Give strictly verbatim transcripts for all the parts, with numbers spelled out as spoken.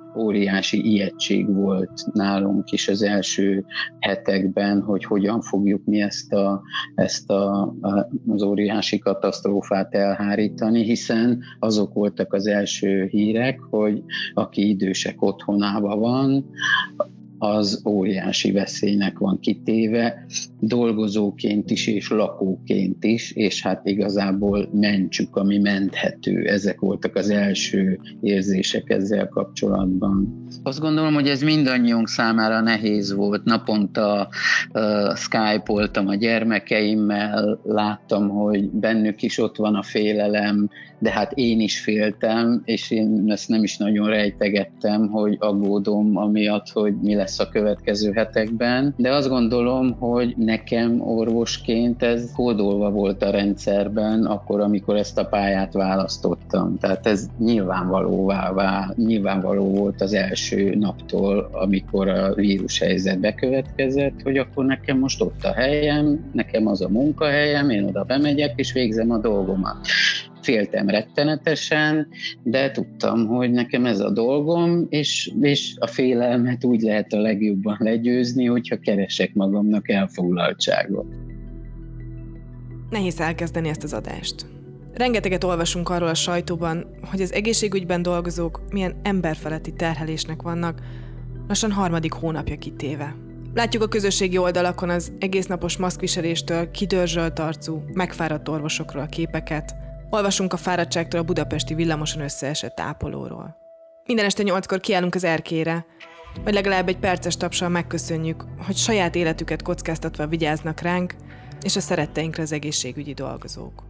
óriási ijegység volt nálunk is az első hetekben, hogy hogyan fogjuk mi ezt, a, ezt a, az óriási katasztrófát elhárítani, hiszen azok voltak az első hírek, hogy aki idősek otthonában van, az óriási veszélynek van kitéve, dolgozóként is és lakóként is, és hát igazából mentsük, ami menthető. Ezek voltak az első érzések ezzel kapcsolatban. Azt gondolom, hogy ez mindannyiunk számára nehéz volt. Naponta uh, Skype-oltam a gyermekeimmel, láttam, hogy bennük is ott van a félelem, de hát én is féltem, és én ezt nem is nagyon rejtegettem, hogy aggódom amiatt, hogy mi lesz a következő hetekben. De azt gondolom, hogy nekem orvosként ez kódolva volt a rendszerben, akkor, amikor ezt a pályát választottam. Tehát ez nyilvánvalóvá vál, nyilvánvaló volt az első naptól, amikor a vírushelyzet bekövetkezett, hogy akkor nekem most ott a helyem, nekem az a munkahelyem, én oda bemegyek és végzem a dolgomat. Féltem rettenetesen, de tudtam, hogy nekem ez a dolgom, és, és a félelmet úgy lehet a legjobban legyőzni, hogyha keresek magamnak elfoglaltságot. Nehéz elkezdeni ezt az adást. Rengeteget olvasunk arról a sajtóban, hogy az egészségügyben dolgozók milyen emberfeletti terhelésnek vannak, lassan harmadik hónapja kitéve. Látjuk a közösségi oldalakon az egésznapos maszkviseléstől kidörzsölt arcú, megfáradt orvosokról a képeket, olvasunk a fáradtságtól a budapesti villamoson összeesett ápolóról. Minden este nyolckor kiállunk az erkélyre, vagy legalább egy perces tapssal megköszönjük, hogy saját életüket kockáztatva vigyáznak ránk és a szeretteinkre az egészségügyi dolgozók.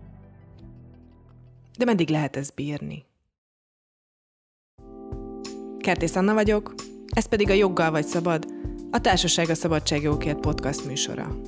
De meddig lehet ezt bírni? Kertész Anna vagyok, ez pedig a Joggal vagy szabad, a Társaság a Szabadságjogokért podcast műsora.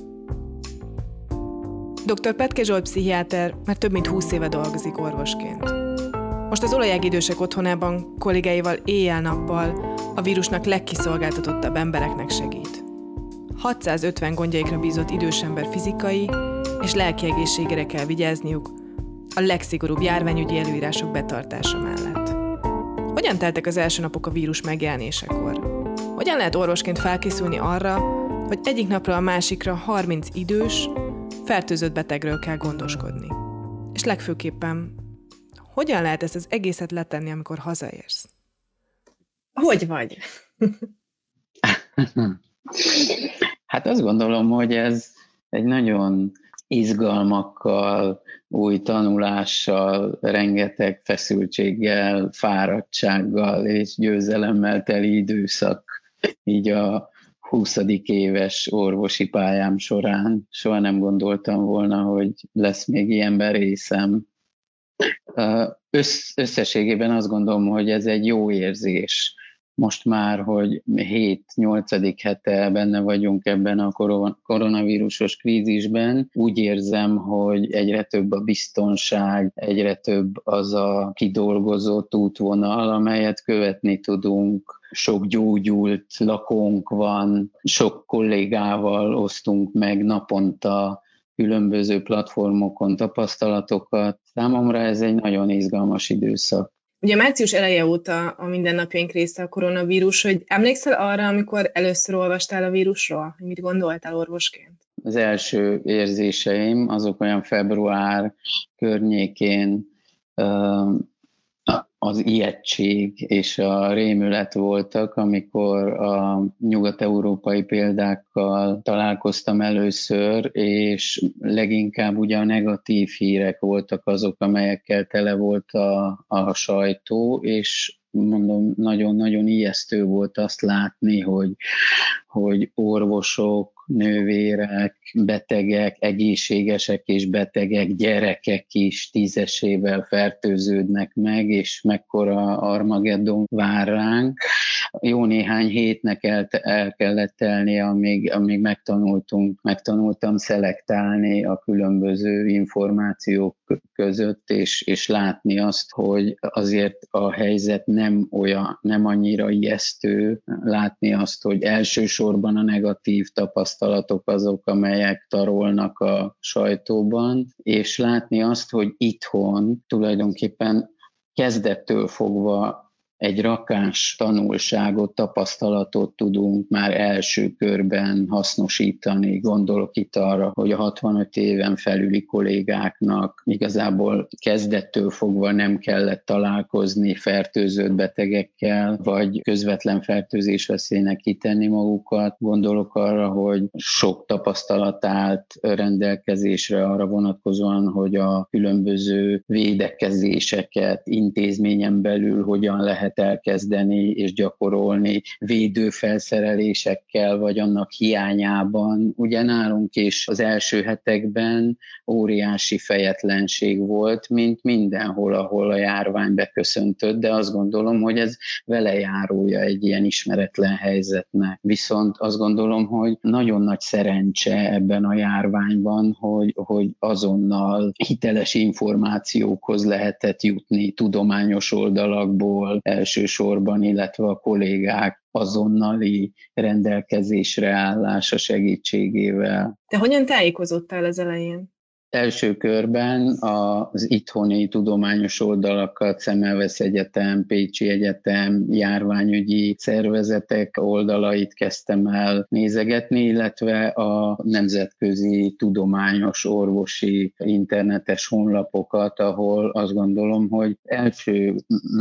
doktor Petke Zsolt pszichiáter már több mint húsz éve dolgozik orvosként. Most az olajág idősek otthonában kollégáival éjjel-nappal a vírusnak legkiszolgáltatottabb embereknek segít. hatszázötven gondjaikra bízott idős ember fizikai és lelki egészségére kell vigyázniuk a legszigorúbb járványügyi előírások betartása mellett. Hogyan teltek az első napok a vírus megjelenésekor? Hogyan lehet orvosként felkészülni arra, hogy egyik napra a másikra harminc idős, fertőzött betegről kell gondoskodni? És legfőképpen, hogyan lehet ezt az egészet letenni, amikor hazaérsz? Hogy vagy? Hát azt gondolom, hogy ez egy nagyon izgalmakkal, új tanulással, rengeteg feszültséggel, fáradtsággal és győzelemmel teli időszak így a huszadik éves orvosi pályám során. Soha nem gondoltam volna, hogy lesz még ilyenben részem. Össz, összességében azt gondolom, hogy ez egy jó érzés. Most már, hogy hét-nyolcadik hete benne vagyunk ebben a koronavírusos krízisben, úgy érzem, hogy egyre több a biztonság, egyre több az a kidolgozott útvonal, amelyet követni tudunk. Sok gyógyult lakónk van, sok kollégával osztunk meg naponta különböző platformokon tapasztalatokat. Számomra ez egy nagyon izgalmas időszak. Ugye március eleje óta a mindennapjaink része a koronavírus, hogy emlékszel arra, amikor először olvastál a vírusról? Mit gondoltál orvosként? Az első érzéseim azok olyan február környékén az ijegység és a rémület voltak, amikor a nyugat-európai példákkal találkoztam először, és leginkább ugye a negatív hírek voltak azok, amelyekkel tele volt a, a sajtó, és mondom, nagyon-nagyon ijesztő volt azt látni, hogy, hogy orvosok, nővérek, betegek, egészségesek és betegek, gyerekek is tízesével fertőződnek meg, és mekkora Armageddon vár ránk. Jó néhány hétnek el, el kellett telnie, amíg, amíg megtanultunk, megtanultam szelektálni a különböző információk között, és, és látni azt, hogy azért a helyzet nem olyan, nem annyira ijesztő, látni azt, hogy elsősorban a negatív tapasztalatok azok, amelyek tarolnak a sajtóban, és látni azt, hogy itthon tulajdonképpen kezdettől fogva egy rakás tanulságot, tapasztalatot tudunk már első körben hasznosítani. Gondolok itt arra, hogy a hatvanöt éven felüli kollégáknak igazából kezdettől fogva nem kellett találkozni fertőzött betegekkel, vagy közvetlen fertőzés veszélynek kitenni magukat. Gondolok arra, hogy sok tapasztalat állt rendelkezésre arra vonatkozóan, hogy a különböző védekezéseket intézményen belül hogyan lehet elkezdeni és gyakorolni védőfelszerelésekkel, vagy annak hiányában. Ugye nálunk is az első hetekben óriási fejetlenség volt, mint mindenhol, ahol a járvány beköszöntött, de azt gondolom, hogy ez velejárója egy ilyen ismeretlen helyzetnek. Viszont azt gondolom, hogy nagyon nagy szerencse ebben a járványban, hogy, hogy azonnal hiteles információkhoz lehetett jutni tudományos oldalakból elsősorban, illetve a kollégák azonnali rendelkezésre állása segítségével. Te hogyan tájékozódtál az elején? Első körben az itthoni tudományos oldalakat, Szemmelweis Egyetem, Pécsi Egyetem, járványügyi szervezetek oldalait kezdtem el nézegetni, illetve a nemzetközi tudományos orvosi internetes honlapokat, ahol azt gondolom, hogy első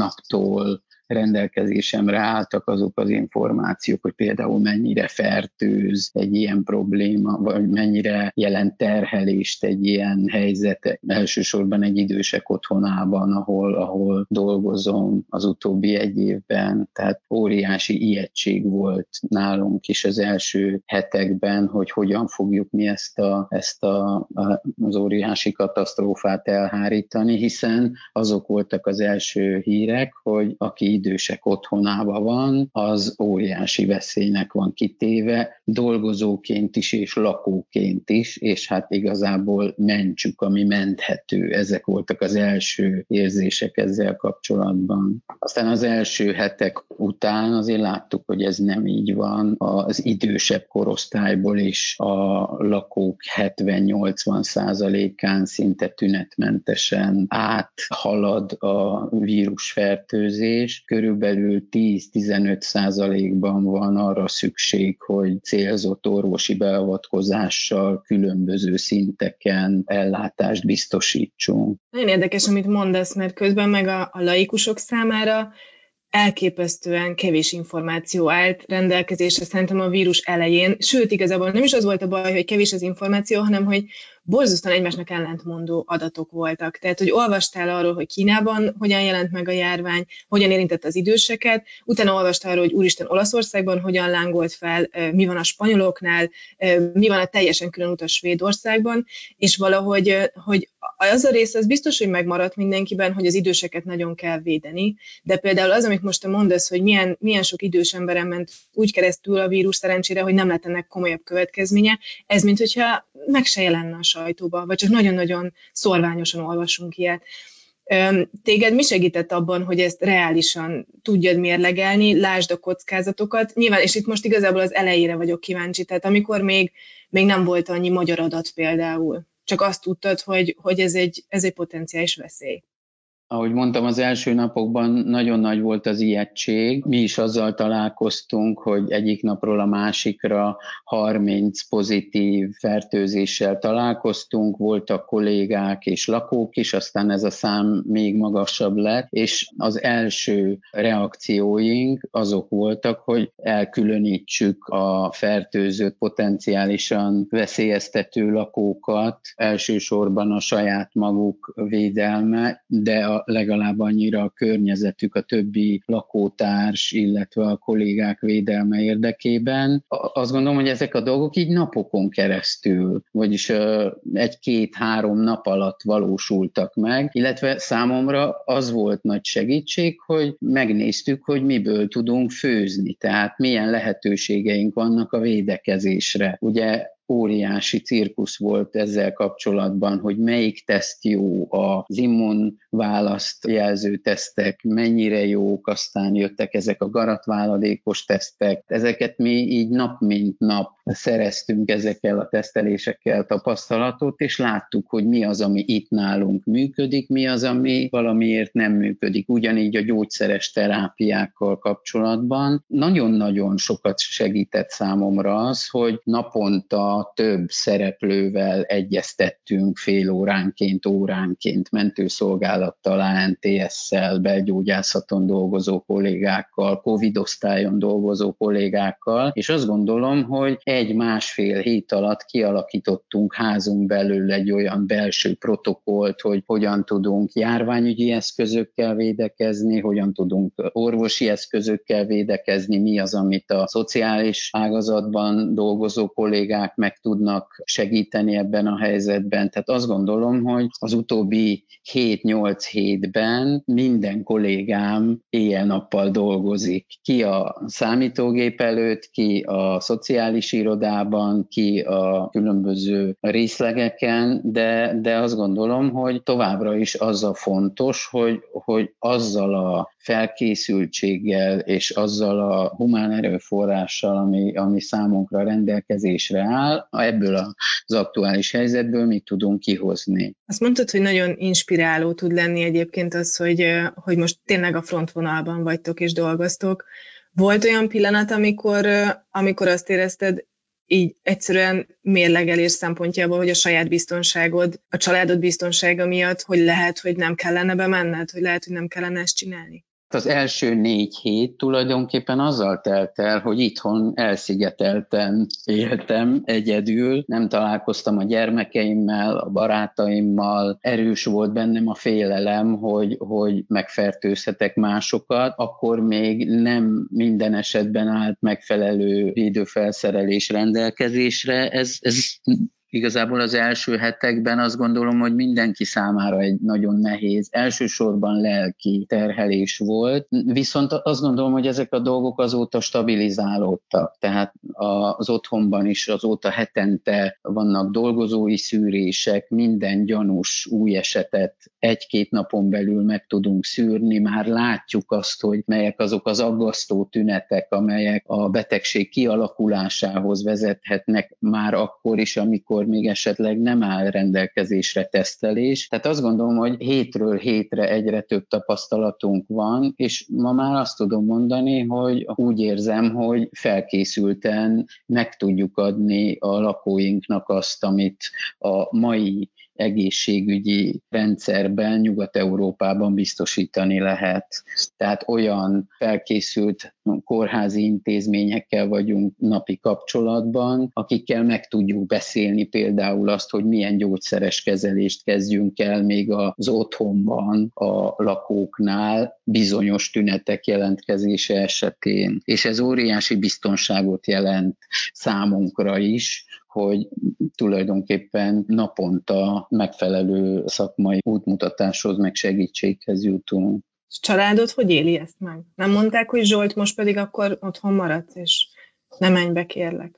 naptól rendelkezésemre álltak azok az információk, hogy például mennyire fertőz egy ilyen probléma, vagy mennyire jelent terhelést egy ilyen helyzet, elsősorban egy idősek otthonában, ahol, ahol dolgozom az utóbbi egy évben. Tehát óriási ijegység volt nálunk is az első hetekben, hogy hogyan fogjuk mi ezt, a, ezt a, az óriási katasztrófát elhárítani, hiszen azok voltak az első hírek, hogy aki idősek otthonában van, az óriási veszélynek van kitéve, dolgozóként is és lakóként is, és hát igazából mentsük, ami menthető. Ezek voltak az első érzések ezzel kapcsolatban. Aztán az első hetek után azért láttuk, hogy ez nem így van. Az idősebb korosztályból is a lakók hetven-nyolcvan százalékán szinte tünetmentesen áthalad a vírusfertőzés. Körülbelül tíz-tizenöt százalékban van arra szükség, hogy célzott orvosi beavatkozással különböző szinteken ellátást biztosítsunk. Nagyon érdekes, amit mondasz, mert közben meg a, a laikusok számára elképesztően kevés információ állt rendelkezésre szerintem a vírus elején, sőt igazából nem is az volt a baj, hogy kevés az információ, hanem hogy borzasztóan egymásnak ellentmondó adatok voltak. Tehát, hogy olvastál arról, hogy Kínában hogyan jelent meg a járvány, hogyan érintett az időseket, utána olvastál arról, hogy úristen Olaszországban hogyan lángolt fel, mi van a spanyoloknál, mi van a teljesen külön utas Svédországban, és valahogy hogy az a rész az biztos, hogy megmaradt mindenkiben, hogy az időseket nagyon kell védeni, de például az, amit most te mondasz, hogy milyen, milyen sok idős emberen ment úgy keresztül a vírus szerencsére, hogy nem lett ennek komolyabb következménye, ez mint hogyha meg se jelenne a sajtóba, vagy csak nagyon-nagyon szorványosan olvasunk ilyet. Téged mi segített abban, hogy ezt reálisan tudjad mérlegelni, lásd a kockázatokat? Nyilván, és itt most igazából az elejére vagyok kíváncsi, tehát amikor még, még nem volt annyi magyar adat például, csak azt tudtad, hogy, hogy ez, egy, ez egy potenciális veszély. Ahogy mondtam, az első napokban nagyon nagy volt az ijegység. Mi is azzal találkoztunk, hogy egyik napról a másikra harminc pozitív fertőzéssel találkoztunk, voltak kollégák és lakók is, aztán ez a szám még magasabb lett, és az első reakcióink azok voltak, hogy elkülönítsük a fertőzött, potenciálisan veszélyeztető lakókat, elsősorban a saját maguk védelme, de a legalább annyira a környezetük, a többi lakótárs, illetve a kollégák védelme érdekében. Azt gondolom, hogy ezek a dolgok így napokon keresztül, vagyis egy-két-három nap alatt valósultak meg, illetve számomra az volt nagy segítség, hogy megnéztük, hogy miből tudunk főzni, tehát milyen lehetőségeink vannak a védekezésre. Ugye óriási cirkusz volt ezzel kapcsolatban, hogy melyik teszt jó, az immunválaszt jelző tesztek mennyire jók, aztán jöttek ezek a garatváladékos tesztek. Ezeket mi így nap mint nap szereztünk ezekkel a tesztelésekkel tapasztalatot, és láttuk, hogy mi az, ami itt nálunk működik, mi az, ami valamiért nem működik. Ugyanígy a gyógyszeres terápiákkal kapcsolatban nagyon-nagyon sokat segített számomra az, hogy naponta több szereplővel egyeztettünk fél óránként, óránként, mentőszolgálattal, á en té es-szel, belgyógyászaton dolgozó kollégákkal, Covid osztályon dolgozó kollégákkal, és azt gondolom, hogy egy-másfél hét alatt kialakítottunk házunk belül egy olyan belső protokollt, hogy hogyan tudunk járványügyi eszközökkel védekezni, hogyan tudunk orvosi eszközökkel védekezni, mi az, amit a szociális ágazatban dolgozó kollégák meg tudnak segíteni ebben a helyzetben. Tehát azt gondolom, hogy az utóbbi hét-nyolc hétben minden kollégám éjjel-nappal dolgozik. Ki a számítógép előtt, ki a szociális irodában, ki a különböző részlegeken, de, de azt gondolom, hogy továbbra is az a fontos, hogy, hogy azzal a felkészültséggel és azzal a humán erőforrással, ami, ami számunkra rendelkezésre áll, ebből az aktuális helyzetből mit tudunk kihozni. Azt mondtad, hogy nagyon inspiráló tud lenni egyébként az, hogy, hogy most tényleg a frontvonalban vagytok és dolgoztok. Volt olyan pillanat, amikor, amikor azt érezted, így egyszerűen mérlegelés szempontjából, hogy a saját biztonságod, a családod biztonsága miatt, hogy lehet, hogy nem kellene bemenned, hogy lehet, hogy nem kellene ezt csinálni? Az első négy hét tulajdonképpen azzal telt el, hogy itthon elszigetelten éltem egyedül, nem találkoztam a gyermekeimmel, a barátaimmal, erős volt bennem a félelem, hogy, hogy megfertőzhetek másokat, akkor még nem minden esetben állt megfelelő védőfelszerelés rendelkezésre. Ez, ez Igazából az első hetekben azt gondolom, hogy mindenki számára egy nagyon nehéz, elsősorban lelki terhelés volt, viszont azt gondolom, hogy ezek a dolgok azóta stabilizálódtak, tehát az otthonban is azóta hetente vannak dolgozói szűrések, minden gyanús új esetet egy-két napon belül meg tudunk szűrni, már látjuk azt, hogy melyek azok az aggasztó tünetek, amelyek a betegség kialakulásához vezethetnek már akkor is, amikor még esetleg nem áll rendelkezésre tesztelés. Tehát azt gondolom, hogy hétről hétre egyre több tapasztalatunk van, és ma már azt tudom mondani, hogy úgy érzem, hogy felkészülten meg tudjuk adni a lakóinknak azt, amit a mai egészségügyi rendszerben, Nyugat-Európában biztosítani lehet. Tehát olyan felkészült kórházi intézményekkel vagyunk napi kapcsolatban, akikkel meg tudjuk beszélni például azt, hogy milyen gyógyszeres kezelést kezdjünk el még az otthonban a lakóknál bizonyos tünetek jelentkezése esetén. És ez óriási biztonságot jelent számunkra is, hogy tulajdonképpen naponta megfelelő szakmai útmutatáshoz, meg segítséghez jutunk. És családod hogy éli ezt meg? Nem mondták, hogy Zsolt, most pedig akkor otthon maradsz, és ne menj be, kérlek?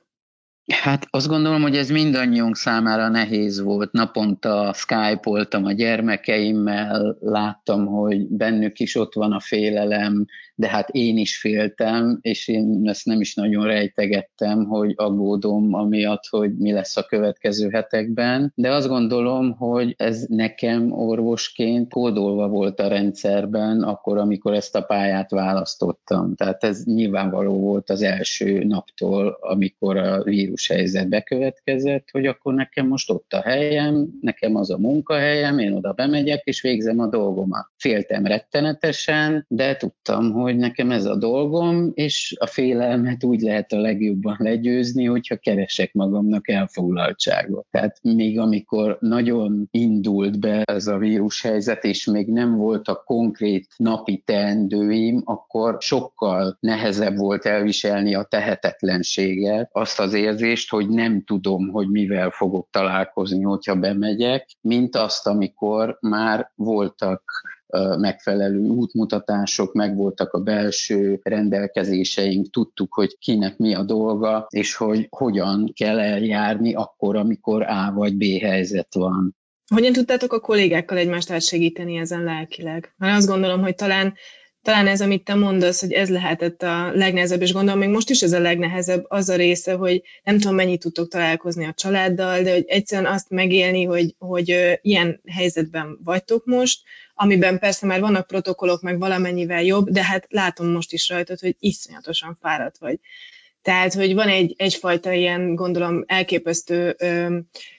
Hát azt gondolom, hogy ez mindannyiunk számára nehéz volt. Naponta Skype-oltam a gyermekeimmel, láttam, hogy bennük is ott van a félelem, de hát én is féltem, és én ezt nem is nagyon rejtegettem, hogy aggódom amiatt, hogy mi lesz a következő hetekben. De azt gondolom, hogy ez nekem orvosként kódolva volt a rendszerben, akkor, amikor ezt a pályát választottam. Tehát ez nyilvánvaló volt az első naptól, amikor a vírushelyzet bekövetkezett, hogy akkor nekem most ott a helyem, nekem az a munkahelyem, én oda bemegyek, és végzem a dolgomat. Féltem rettenetesen, de tudtam, hogy nekem ez a dolgom, és a félelmet úgy lehet a legjobban legyőzni, hogyha keresek magamnak elfoglaltságot. Tehát még amikor nagyon indult be ez a vírushelyzet, és még nem voltak konkrét napi teendőim, akkor sokkal nehezebb volt elviselni a tehetetlenséget, azt az érzést, hogy nem tudom, hogy mivel fogok találkozni, hogyha bemegyek, mint azt, amikor már voltak megfelelő útmutatások, megvoltak a belső rendelkezéseink, tudtuk, hogy kinek mi a dolga, és hogy hogyan kell eljárni akkor, amikor A vagy B helyzet van. Hogyan tudtátok a kollégákkal egymást átsegíteni ezen lelkileg? Mert azt gondolom, hogy talán, talán ez, amit te mondasz, hogy ez lehetett a legnehezebb, és gondolom, még most is ez a legnehezebb, az a része, hogy nem tudom, mennyit tudtok találkozni a családdal, de hogy egyszerűen azt megélni, hogy, hogy ilyen helyzetben vagytok most, amiben persze már vannak protokollok, meg valamennyivel jobb, de hát látom most is rajtad, hogy iszonyatosan fáradt vagy. Tehát, hogy van egy, egyfajta ilyen, gondolom, elképesztő ö,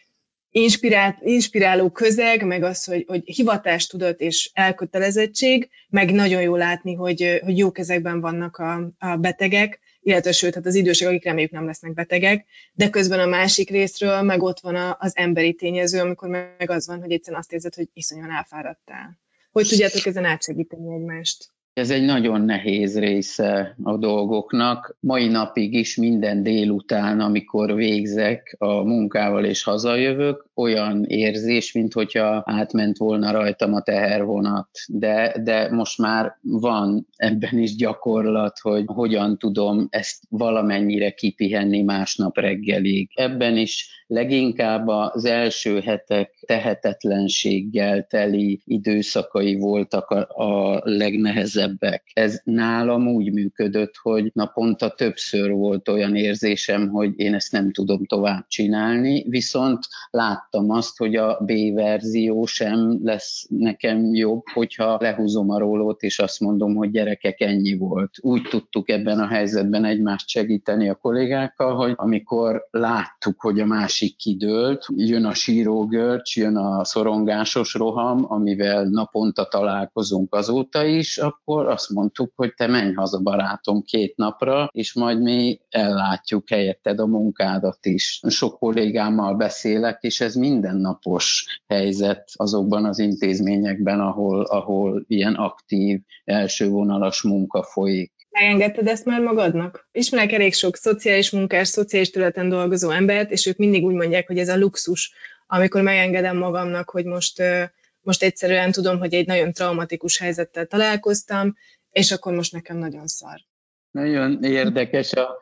inspirált, inspiráló közeg, meg az, hogy, hogy hivatástudat és elkötelezettség, meg nagyon jó látni, hogy, hogy jó kezekben vannak a, a betegek, illetve sőt, hát az idősek, akik reméljük nem lesznek betegek, de közben a másik részről meg ott van a, az emberi tényező, amikor meg az van, hogy egyszerűen azt érzed, hogy iszonyan elfáradtál. Hogy tudjátok ezen átsegíteni egymást? Ez egy nagyon nehéz része a dolgoknak. Mai napig is minden délután, amikor végzek a munkával és hazajövök, olyan érzés, mint hogyha átment volna rajtam a tehervonat. De, de most már van ebben is gyakorlat, hogy hogyan tudom ezt valamennyire kipihenni másnap reggelig. Ebben is leginkább az első hetek tehetetlenséggel teli időszakai voltak a, a legnehezebbek. Ez nálam úgy működött, hogy naponta többször volt olyan érzésem, hogy én ezt nem tudom tovább csinálni, viszont láttam azt, hogy a B-verzió sem lesz nekem jobb, hogyha lehúzom a rólót, és azt mondom, hogy gyerekek, ennyi volt. Úgy tudtuk ebben a helyzetben egymást segíteni a kollégákkal, hogy amikor láttuk, hogy a másik kidőlt, jön a sírógörcs, jön a szorongásos roham, amivel naponta találkozunk azóta is, akkor azt mondtuk, hogy te menj haza, barátom, két napra, és majd mi ellátjuk helyetted a munkádat is. Sok kollégámmal beszélek, és ez mindennapos helyzet azokban az intézményekben, ahol, ahol ilyen aktív, elsővonalas munka folyik. Megengedted ezt már magadnak? Ismerek elég sok szociális munkás, szociális területen dolgozó embert, és ők mindig úgy mondják, hogy ez a luxus, amikor megengedem magamnak, hogy most, most egyszerűen tudom, hogy egy nagyon traumatikus helyzettel találkoztam, és akkor most nekem nagyon szar. Nagyon érdekes, a,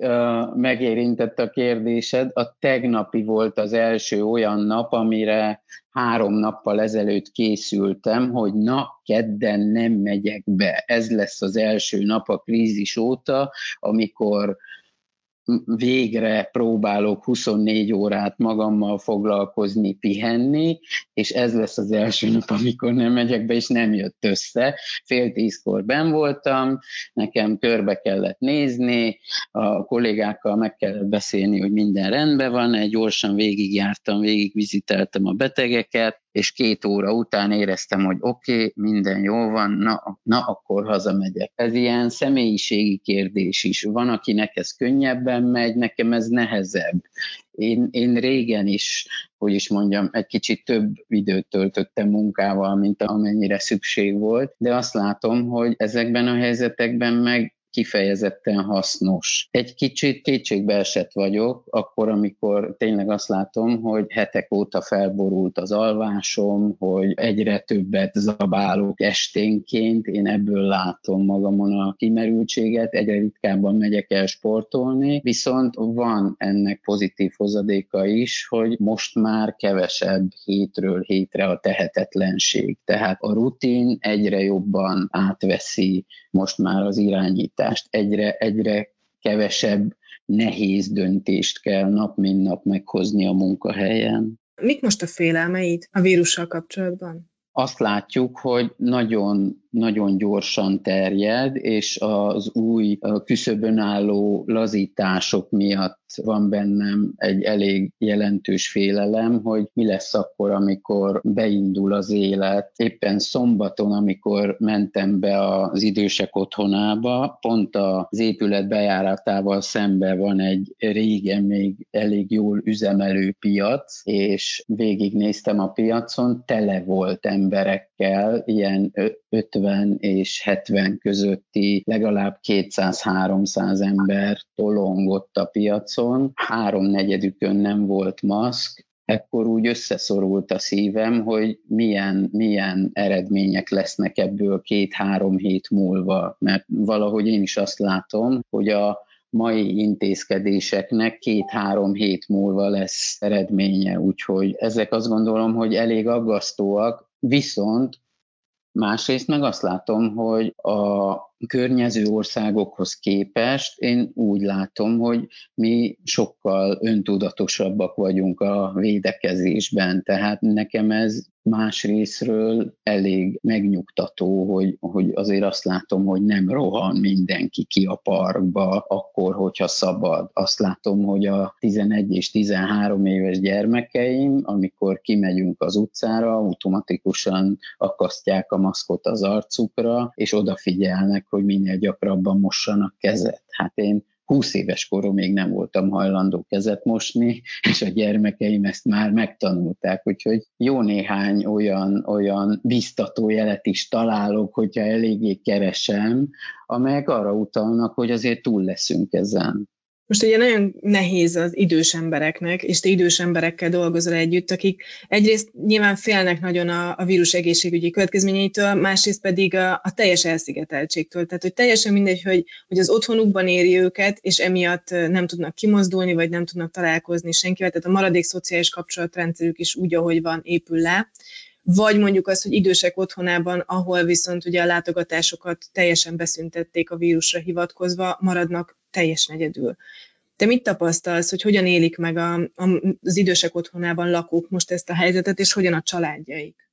a, megérintett a kérdésed. A tegnapi volt az első olyan nap, amire három nappal ezelőtt készültem, hogy na, kedden nem megyek be. Ez lesz az első nap a krízis óta, amikor végre próbálok huszonnégy órát magammal foglalkozni, pihenni, és ez lesz az első nap, amikor nem megyek be, és nem jött össze. Fél tízkor benn voltam, nekem körbe kellett nézni, a kollégákkal meg kellett beszélni, hogy minden rendben van, egy gyorsan végigjártam, végigviziteltem a betegeket, és két óra után éreztem, hogy oké, okay, minden jól van, na, na akkor hazamegyek. Ez ilyen személyiségi kérdés is. Van, akinek ez könnyebben megy, nekem ez nehezebb. Én, én régen is, hogy is mondjam, egy kicsit több időt töltöttem munkával, mint amennyire szükség volt, de azt látom, hogy ezekben a helyzetekben meg kifejezetten hasznos. Egy kicsit kétségbeesett vagyok, akkor, amikor tényleg azt látom, hogy hetek óta felborult az alvásom, hogy egyre többet zabálok esténként, én ebből látom magamon a kimerültséget, egyre ritkábban megyek el sportolni, viszont van ennek pozitív hozadéka is, hogy most már kevesebb hétről hétre a tehetetlenség. Tehát a rutin egyre jobban átveszi most már az irányítást. Egyre, egyre kevesebb nehéz döntést kell nap mint nap meghozni a munkahelyen. Mik most a félelmeid a vírussal kapcsolatban? Azt látjuk, hogy nagyon, nagyon gyorsan terjed, és az új küszöbön álló lazítások miatt van bennem egy elég jelentős félelem, hogy mi lesz akkor, amikor beindul az élet. Éppen szombaton, amikor mentem be az idősek otthonába, pont az épület bejáratával szembe van egy régen még elég jól üzemelő piac, és végignéztem a piacon, tele volt emberekkel, ilyen ötven és hetven közötti, legalább kétszáz-háromszáz ember tolongott a piacon. Háromnegyedükön nem volt maszk, ekkor úgy összeszorult a szívem, hogy milyen, milyen eredmények lesznek ebből két-három hét múlva, mert valahogy én is azt látom, hogy a mai intézkedéseknek két-három hét múlva lesz eredménye, úgyhogy ezek azt gondolom, hogy elég aggasztóak, viszont másrészt meg azt látom, hogy a környező országokhoz képest én úgy látom, hogy mi sokkal öntudatosabbak vagyunk a védekezésben, tehát nekem ez más részről elég megnyugtató, hogy, hogy azért azt látom, hogy nem rohan mindenki ki a parkba akkor, hogyha szabad. Azt látom, hogy a tizenegy és tizenhárom éves gyermekeim, amikor kimegyünk az utcára, automatikusan akasztják a maszkot az arcukra, és odafigyelnek, hogy minél gyakrabban mossanak kezet. Hát én húsz éves koromig nem voltam hajlandó kezet mosni, és a gyermekeim ezt már megtanulták, úgyhogy jó néhány olyan, olyan biztató jelet is találok, hogyha eléggé keresem, amelyek arra utalnak, hogy azért túl leszünk ezen. Most ugye nagyon nehéz az idős embereknek, és te idős emberekkel dolgozol együtt, akik egyrészt nyilván félnek nagyon a, a vírus egészségügyi következményeitől, másrészt pedig a, a teljes elszigeteltségtől. Tehát, hogy teljesen mindegy, hogy, hogy az otthonukban éri őket, és emiatt nem tudnak kimozdulni, vagy nem tudnak találkozni senkivel, tehát a maradék szociális kapcsolatrendszerük is úgy, ahogy van, épül le. Vagy mondjuk azt, hogy idősek otthonában, ahol viszont ugye a látogatásokat teljesen beszüntették a vírusra hivatkozva, maradnak teljesen egyedül. Te mit tapasztalsz, hogy hogyan élik meg a, a, az idősek otthonában lakók most ezt a helyzetet, és hogyan a családjaik?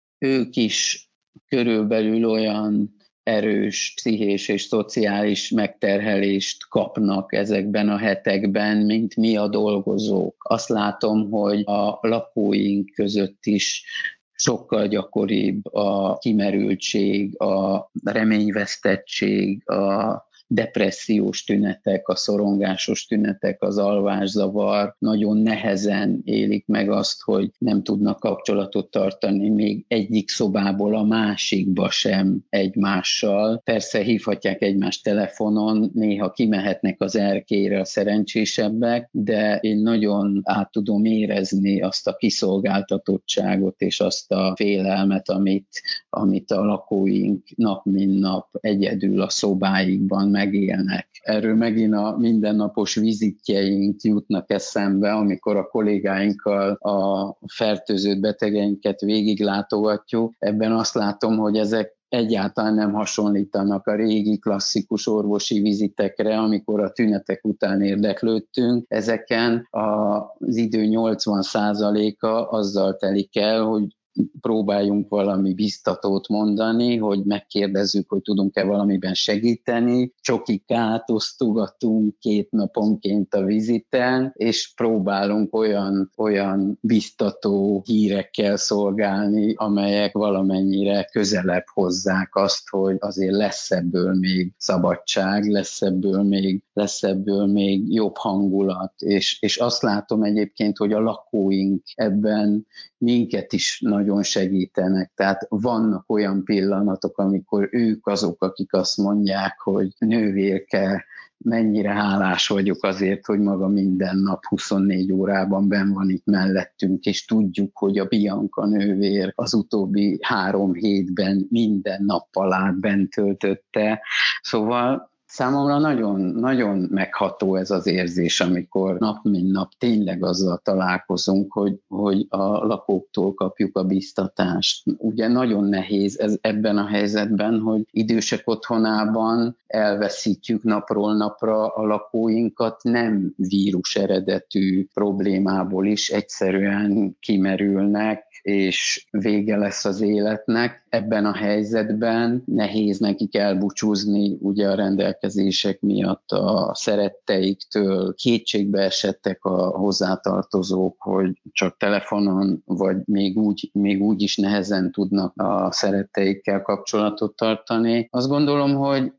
Ők is körülbelül olyan erős pszichés és szociális megterhelést kapnak ezekben a hetekben, mint mi a dolgozók. Azt látom, hogy a lakóink között is sokkal gyakoribb a kimerültség, a reményvesztettség, a depressziós tünetek, a szorongásos tünetek, az alvászavar, nagyon nehezen élik meg azt, hogy nem tudnak kapcsolatot tartani még egyik szobából a másikba sem egymással. Persze hívhatják egymást telefonon, néha kimehetnek az erkélyre a szerencsésebbek, de én nagyon át tudom érezni azt a kiszolgáltatottságot és azt a félelmet, amit, amit a lakóink nap mint nap egyedül a szobáikban megélnek. Erről megint a mindennapos vizitjeink jutnak eszembe, amikor a kollégáinkkal a fertőzött betegeinket végiglátogatjuk. Ebben azt látom, hogy ezek egyáltalán nem hasonlítanak a régi klasszikus orvosi vizitekre, amikor a tünetek után érdeklődtünk. Ezeken az idő nyolcvan százaléka azzal telik el, hogy próbáljunk valami biztatót mondani, hogy megkérdezzük, hogy tudunk-e valamiben segíteni, csokikát osztogatunk két naponként a viziten, és próbálunk olyan, olyan biztató hírekkel szolgálni, amelyek valamennyire közelebb hozzák azt, hogy azért lesz ebből még szabadság, lesz ebből még, lesz ebből még jobb hangulat, és, és azt látom egyébként, hogy a lakóink ebben minket is nagyon segítenek. Tehát vannak olyan pillanatok, amikor ők azok, akik azt mondják, hogy nővérke, mennyire hálás vagyok azért, hogy maga minden nap huszonnégy órában benn van itt mellettünk, és tudjuk, hogy a Bianca nővér az utóbbi három hétben minden nappal át bent töltötte. Szóval számomra nagyon, nagyon megható ez az érzés, amikor nap mint nap tényleg azzal találkozunk, hogy, hogy a lakóktól kapjuk a biztatást. Ugye nagyon nehéz ez ebben a helyzetben, hogy idősek otthonában elveszítjük napról napra a lakóinkat, nem vírus eredetű problémából is egyszerűen kimerülnek, és vége lesz az életnek. Ebben a helyzetben nehéz nekik elbúcsúzni ugye a rendelkezések miatt a szeretteiktől. Kétségbe esettek a hozzátartozók, hogy csak telefonon, vagy még úgy, még úgy is nehezen tudnak a szeretteikkel kapcsolatot tartani. Azt gondolom, hogy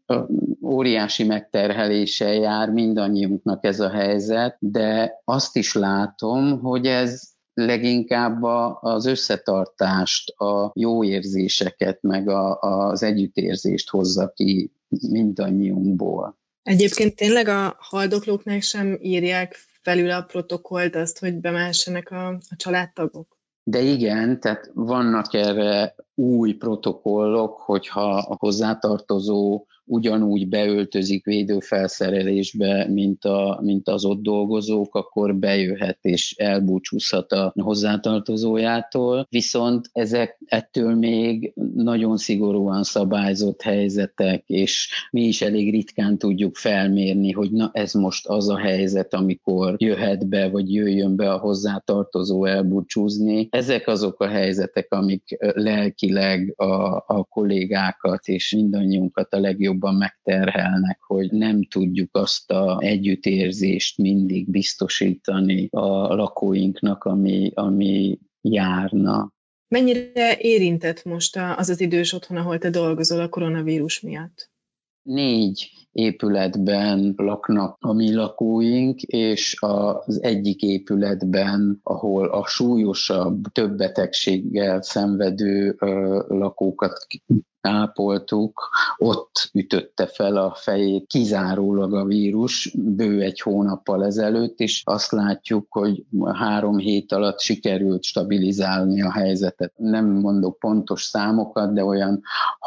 óriási megterheléssel jár mindannyiunknak ez a helyzet, de azt is látom, hogy ez leginkább az összetartást, a jó érzéseket, meg a, az együttérzést hozza ki mindannyiunkból. Egyébként tényleg a haldoklóknak sem írják felül a protokollt azt, hogy bemehessenek a, a családtagok? De igen, tehát vannak erre új protokollok, hogyha a hozzátartozó ugyanúgy beöltözik védőfelszerelésbe, mint, a, mint az ott dolgozók, akkor bejöhet és elbúcsúzhat a hozzátartozójától. Viszont ezek ettől még nagyon szigorúan szabályzott helyzetek, és mi is elég ritkán tudjuk felmérni, hogy na ez most az a helyzet, amikor jöhet be, vagy jöjjön be a hozzátartozó elbúcsúzni. Ezek azok a helyzetek, amik lelkileg a, a kollégákat és mindannyiunkat a legjobb megterhelnek, hogy nem tudjuk azt az együttérzést mindig biztosítani a lakóinknak, ami, ami járna. Mennyire érintett most az az idős otthon, ahol te dolgozol a koronavírus miatt? Négy épületben laknak a mi lakóink, és az egyik épületben, ahol a súlyosabb, több betegséggel szenvedő lakókat ápoltuk, ott ütötte fel a fejét kizárólag a vírus bő egy hónappal ezelőtt, és azt látjuk, hogy három hét alatt sikerült stabilizálni a helyzetet. Nem mondok pontos számokat, de olyan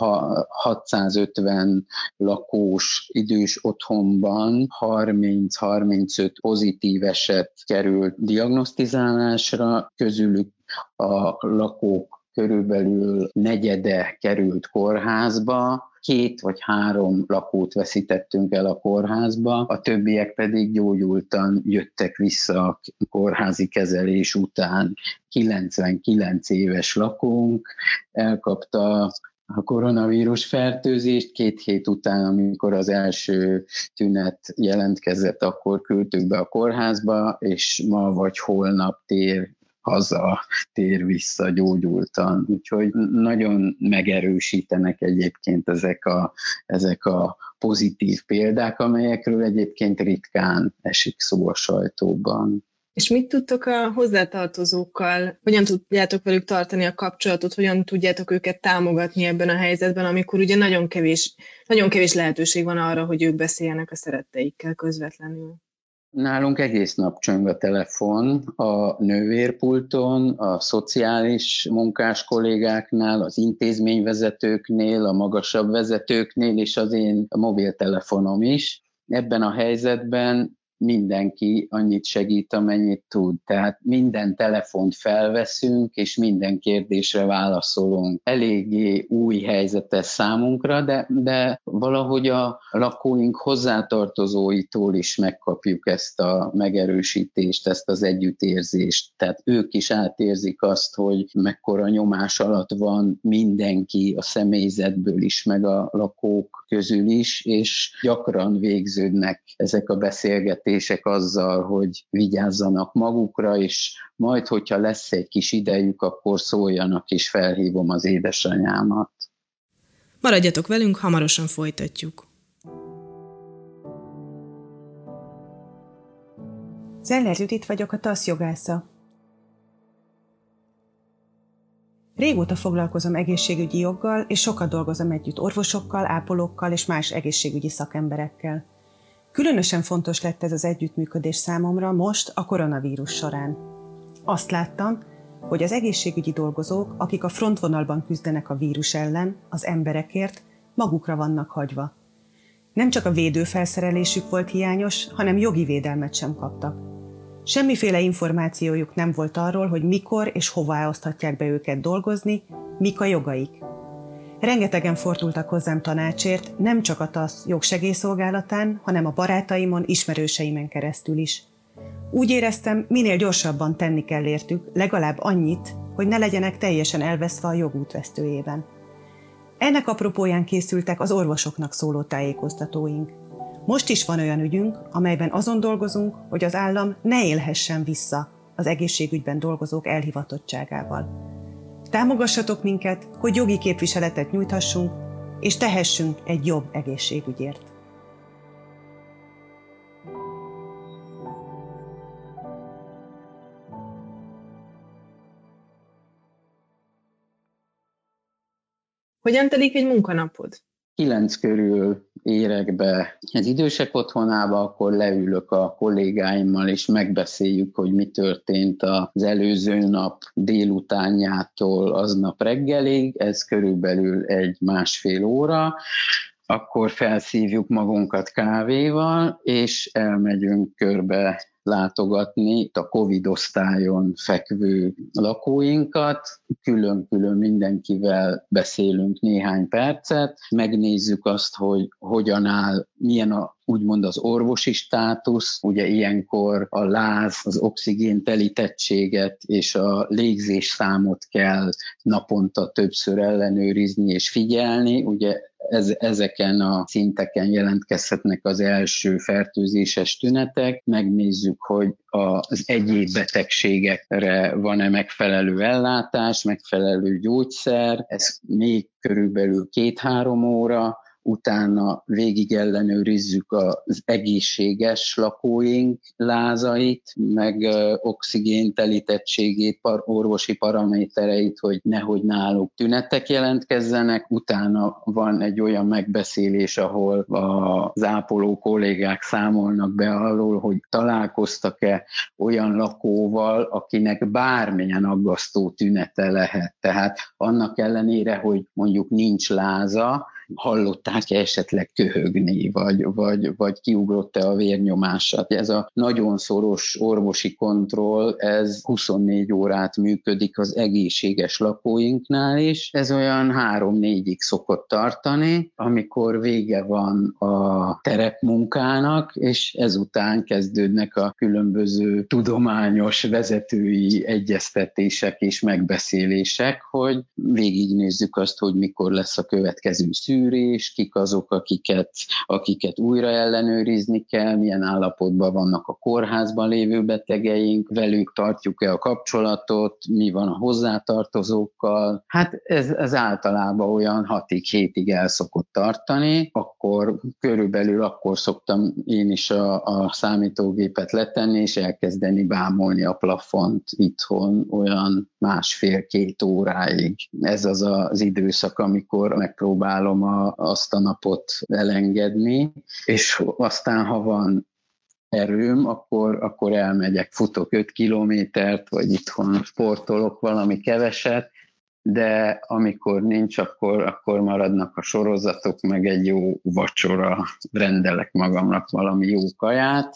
hatszázötven lakós idős otthonban harminc-harmincöt pozitív eset került diagnosztizálásra, közülük a lakók körülbelül negyede került kórházba, két vagy három lakót veszítettünk el a kórházba, a többiek pedig gyógyultan jöttek vissza a kórházi kezelés után. kilencvenkilenc éves lakónk elkapta a koronavírus fertőzést, két hét után, amikor az első tünet jelentkezett, akkor küldtük be a kórházba, és ma vagy holnap tér haza, tér vissza gyógyultan. Úgyhogy nagyon megerősítenek egyébként ezek a, ezek a pozitív példák, amelyekről egyébként ritkán esik szó a sajtóban. És mit tudtok a hozzátartozókkal, hogyan tudjátok velük tartani a kapcsolatot, hogyan tudjátok őket támogatni ebben a helyzetben, amikor ugye nagyon kevés, nagyon kevés lehetőség van arra, hogy ők beszéljenek a szeretteikkel közvetlenül? Nálunk egész nap csöng a telefon, a nővérpulton, a szociális munkás kollégáknál, az intézményvezetőknél, a magasabb vezetőknél, és az én mobiltelefonom is. Ebben a helyzetben mindenki annyit segít, amennyit tud. Tehát minden telefont felveszünk, és minden kérdésre válaszolunk. Eléggé új helyzet ez számunkra, de, de valahogy a lakóink hozzátartozóitól is megkapjuk ezt a megerősítést, ezt az együttérzést. Tehát ők is átérzik azt, hogy mekkora nyomás alatt van mindenki a személyzetből is, meg a lakók közül is, és gyakran végződnek ezek a beszélgetések azzal, hogy vigyázzanak magukra, és majd, hogyha lesz egy kis idejük, akkor szóljanak, és felhívom az édesanyámat. Maradjatok velünk, hamarosan folytatjuk. Zeller Judit vagyok, a TASZ jogásza. Régóta foglalkozom egészségügyi joggal, és sokat dolgozom együtt orvosokkal, ápolókkal és más egészségügyi szakemberekkel. Különösen fontos lett ez az együttműködés számomra most a koronavírus során. Azt láttam, hogy az egészségügyi dolgozók, akik a frontvonalban küzdenek a vírus ellen, az emberekért, magukra vannak hagyva. Nem csak a védőfelszerelésük volt hiányos, hanem jogi védelmet sem kaptak. Semmiféle információjuk nem volt arról, hogy mikor és hová oszthatják be őket dolgozni, mik a jogaik. Rengetegen fordultak hozzám tanácsért, nem csak a TASZ jogsegélyszolgálatán, hanem a barátaimon, ismerőseimen keresztül is. Úgy éreztem, minél gyorsabban tenni kell értük, legalább annyit, hogy ne legyenek teljesen elveszve a jogútvesztőjében. Ennek apropóján készültek az orvosoknak szóló tájékoztatóink. Most is van olyan ügyünk, amelyben azon dolgozunk, hogy az állam ne élhessen vissza az egészségügyben dolgozók elhivatottságával. Támogassatok minket, hogy jogi képviseletet nyújthassunk, és tehessünk egy jobb egészségügyért. Hogyan telik egy munkanapod? kilenc körül érek be az idősek otthonába, akkor leülök a kollégáimmal, és megbeszéljük, hogy mi történt az előző nap délutánjától aznap reggelig, ez körülbelül egy másfél óra, akkor felszívjuk magunkat kávéval, és elmegyünk körbe látogatni a Covid osztályon fekvő lakóinkat, külön-külön mindenkivel beszélünk néhány percet, megnézzük azt, hogy hogyan áll, milyen a, úgymond az orvosi státusz, ugye ilyenkor a láz, az oxigén telítettséget és a légzésszámot kell naponta többször ellenőrizni és figyelni, ugye Ez, ezeken a szinteken jelentkezhetnek az első fertőzéses tünetek. Megnézzük, hogy az egyéb betegségekre van-e megfelelő ellátás, megfelelő gyógyszer. Ez még körülbelül két-három óra. Utána végig ellenőrizzük az egészséges lakóink lázait, meg oxigén telítettségét, orvosi paramétereit, hogy nehogy náluk tünetek jelentkezzenek. Utána van egy olyan megbeszélés, ahol az ápoló kollégák számolnak be arról, hogy találkoztak-e olyan lakóval, akinek bármilyen aggasztó tünete lehet. Tehát annak ellenére, hogy mondjuk nincs láza, hallották-e esetleg köhögni, vagy, vagy, vagy kiugrott-e a vérnyomása. Ez a nagyon szoros orvosi kontroll, ez huszonnégy órát működik az egészséges lakóinknál is. Ez olyan három-négyig szokott tartani, amikor vége van a terepmunkának, és ezután kezdődnek a különböző tudományos vezetői egyeztetések és megbeszélések, hogy végignézzük azt, hogy mikor lesz a következő szűrés, kik azok, akiket, akiket újra ellenőrizni kell, milyen állapotban vannak a kórházban lévő betegeink, velük tartjuk-e a kapcsolatot, mi van a hozzátartozókkal. Hát ez, ez általában olyan hatig, hétig el szokott tartani, akkor körülbelül akkor szoktam én is a, a számítógépet letenni, és elkezdeni bámulni a plafont itthon olyan másfél-két óráig. Ez az az időszak, amikor megpróbálom a, azt a napot elengedni, és aztán, ha van erőm, akkor, akkor elmegyek, futok öt kilométert, vagy itthon sportolok valami keveset, de amikor nincs, akkor, akkor maradnak a sorozatok, meg egy jó vacsora, rendelek magamnak valami jó kaját,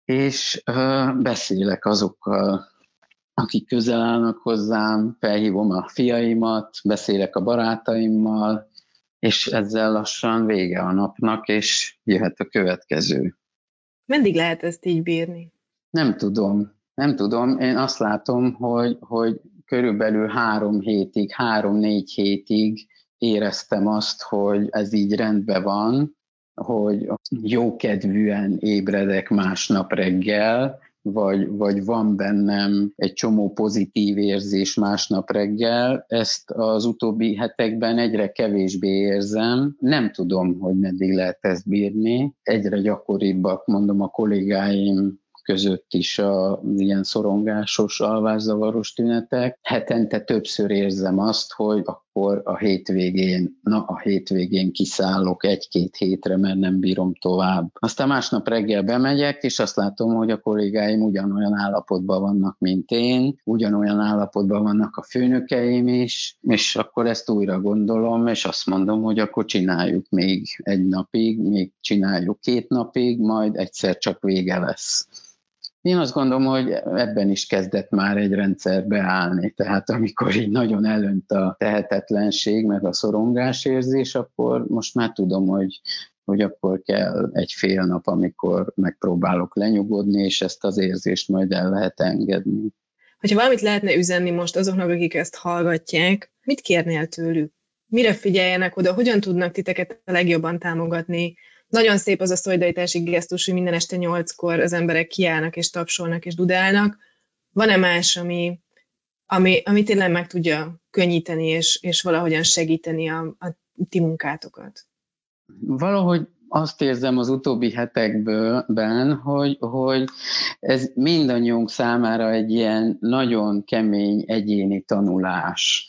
és ö, beszélek azokkal, akik közel állnak hozzám, felhívom a fiaimat, beszélek a barátaimmal, és ezzel lassan vége a napnak, és jöhet a következő. Meddig lehet ezt így bírni? Nem tudom, nem tudom. Én azt látom, hogy, hogy körülbelül három hétig, három-négy hétig éreztem azt, hogy ez így rendben van, hogy jókedvűen ébredek másnap reggel, vagy, vagy van bennem egy csomó pozitív érzés másnap reggel, ezt az utóbbi hetekben egyre kevésbé érzem. Nem tudom, hogy meddig lehet ezt bírni. Egyre gyakoribbak, mondom, a kollégáim között is a ilyen szorongásos, alvászavaros tünetek. Hetente többször érzem azt, hogy akkor a hétvégén, na a hétvégén kiszállok egy-két hétre, mert nem bírom tovább. Aztán másnap reggel bemegyek, és azt látom, hogy a kollégáim ugyanolyan állapotban vannak, mint én, ugyanolyan állapotban vannak a főnökeim is, és akkor ezt újra gondolom, és azt mondom, hogy akkor csináljuk még egy napig, még csináljuk két napig, majd egyszer csak vége lesz. Én azt gondolom, hogy ebben is kezdett már egy rendszer beállni, tehát amikor így nagyon elönt a tehetetlenség, meg a szorongásérzés, akkor most már tudom, hogy, hogy akkor kell egy fél nap, amikor megpróbálok lenyugodni, és ezt az érzést majd el lehet engedni. Hogyha valamit lehetne üzenni most azoknak, akik ezt hallgatják, mit kérnél tőlük? Mire figyeljenek oda? Hogyan tudnak titeket a legjobban támogatni? Nagyon szép az a szolidaritási gesztus, hogy minden este nyolckor az emberek kiállnak és tapsolnak és dudálnak. Van-e más, ami, ami, ami tényleg meg tudja könnyíteni és, és valahogyan segíteni a, a ti munkátokat? Valahogy azt érzem az utóbbi hetekben, hogy, hogy ez mindannyiunk számára egy ilyen nagyon kemény egyéni tanulás.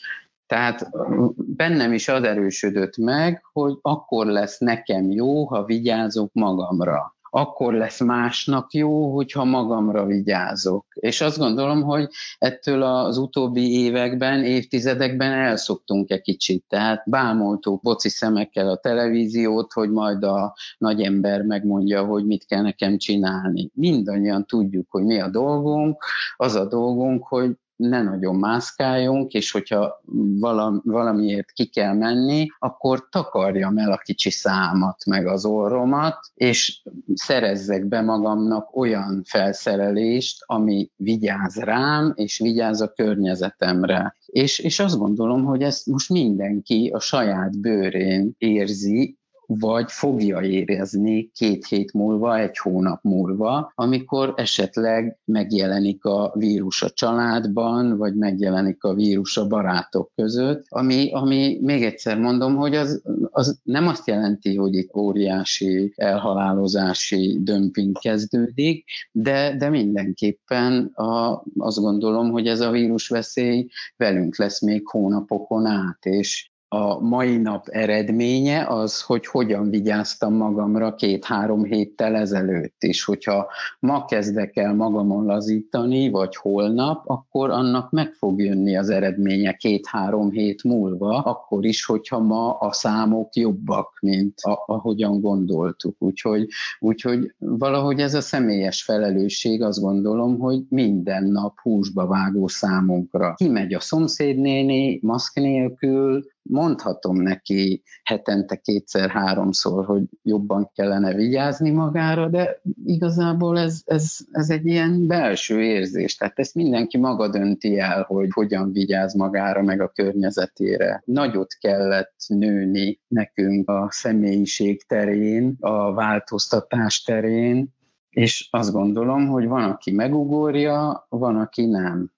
Tehát bennem is az erősödött meg, hogy akkor lesz nekem jó, ha vigyázok magamra. Akkor lesz másnak jó, hogyha magamra vigyázok. És azt gondolom, hogy ettől az utóbbi években, évtizedekben elszoktunk egy kicsit. Tehát bámoltuk boci szemekkel a televíziót, hogy majd a nagy ember megmondja, hogy mit kell nekem csinálni. Mindannyian tudjuk, hogy mi a dolgunk. Az a dolgunk, hogy ne nagyon mászkáljunk, és hogyha valamiért ki kell menni, akkor takarjam el a kicsi számat, meg az orromat, és szerezzek be magamnak olyan felszerelést, ami vigyáz rám, és vigyáz a környezetemre. És, és azt gondolom, hogy ezt most mindenki a saját bőrén érzi, vagy fogja érezni két hét múlva, egy hónap múlva, amikor esetleg megjelenik a vírus a családban, vagy megjelenik a vírus a barátok között, ami, ami még egyszer mondom, hogy az, az nem azt jelenti, hogy itt óriási elhalálozási dömping kezdődik, de, de mindenképpen a, azt gondolom, hogy ez a vírusveszély velünk lesz még hónapokon át, és a mai nap eredménye az, hogy hogyan vigyáztam magamra két-három héttel ezelőtt is. Hogyha ma kezdek el magamon lazítani, vagy holnap, akkor annak meg fog jönni az eredménye két-három hét múlva, akkor is, hogyha ma a számok jobbak, mint a, ahogyan gondoltuk. Úgyhogy, úgyhogy valahogy ez a személyes felelősség, azt gondolom, hogy minden nap húsba vágó számunkra. Kimegy a szomszédnéni, maszk nélkül, mondhatom neki hetente kétszer-háromszor, hogy jobban kellene vigyázni magára, de igazából ez, ez, ez egy ilyen belső érzés. Tehát ezt mindenki maga dönti el, hogy hogyan vigyáz magára, meg a környezetére. Nagyot kellett nőni nekünk a személyiség terén, a változtatás terén, és azt gondolom, hogy van, aki megugorja, van, aki nem.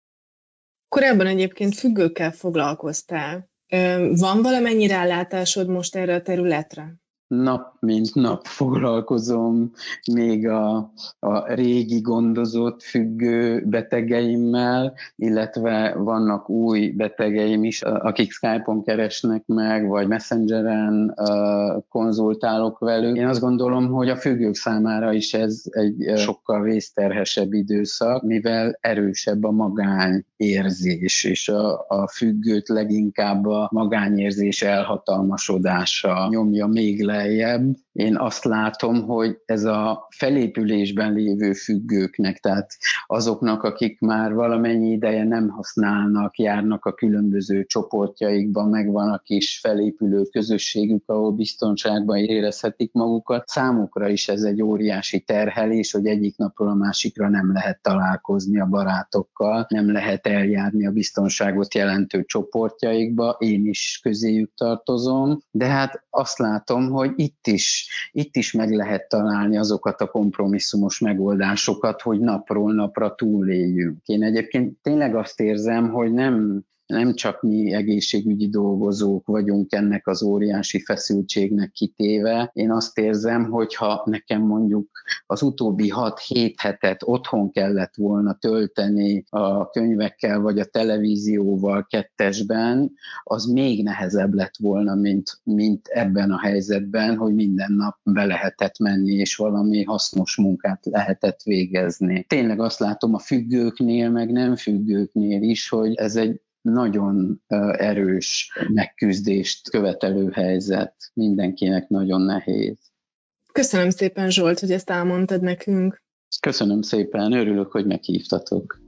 Korábban egyébként függőkkel foglalkoztál. Van valamennyi rálátásod most erre a területre? Nap mint nap foglalkozom még a, a régi gondozott függő betegeimmel, illetve vannak új betegeim is, akik Skype-on keresnek meg, vagy Messengeren uh, konzultálok velük. Én azt gondolom, hogy a függők számára is ez egy sokkal vészterhesebb időszak, mivel erősebb a magányérzés, és a, a függőt leginkább a magányérzés elhatalmasodása nyomja még le. Én azt látom, hogy ez a felépülésben lévő függőknek, tehát azoknak, akik már valamennyi ideje nem használnak, járnak a különböző csoportjaikban, megvan a kis felépülő közösségük, ahol biztonságban érezhetik magukat. Számukra is ez egy óriási terhelés, hogy egyik napról a másikra nem lehet találkozni a barátokkal, nem lehet eljárni a biztonságot jelentő csoportjaikba, én is közéjük tartozom, de hát azt látom, hogy itt is, itt is meg lehet találni azokat a kompromisszumos megoldásokat, hogy napról napra túléljünk. Én egyébként tényleg azt érzem, hogy nem, nem csak mi egészségügyi dolgozók vagyunk ennek az óriási feszültségnek kitéve. Én azt érzem, hogy ha nekem mondjuk az utóbbi hat-hét hetet otthon kellett volna tölteni a könyvekkel vagy a televízióval kettesben, az még nehezebb lett volna, mint, mint ebben a helyzetben, hogy minden nap be lehetett menni, és valami hasznos munkát lehetett végezni. Tényleg azt látom a függőknél, meg nem függőknél is, hogy ez egy nagyon erős megküzdést követelő helyzet. Mindenkinek nagyon nehéz. Köszönöm szépen, Zsolt, hogy ezt elmondtad nekünk. Köszönöm szépen, örülök, hogy meghívtatok.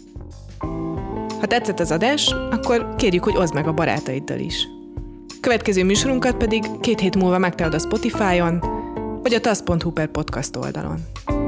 Ha tetszett az adás, akkor kérjük, hogy oszd meg a barátaiddal is. Következő műsorunkat pedig két hét múlva megtalálod a Spotify-on, vagy a tasz pont hu per podcast oldalon.